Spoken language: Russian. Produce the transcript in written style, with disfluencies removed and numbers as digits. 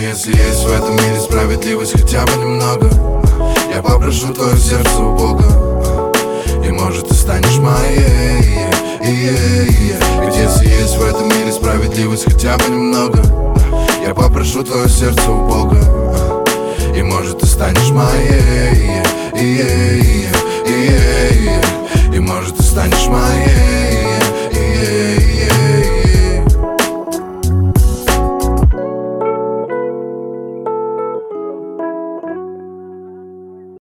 если есть в этом мире справедливость хотя бы немного, я попрошу твое сердце у Бога, и может ты станешь моей. Ведь если есть в этом мире справедливость хотя бы немного, я попрошу твое сердце у Бога, и может ты станешь моей. И может ты станешь моей.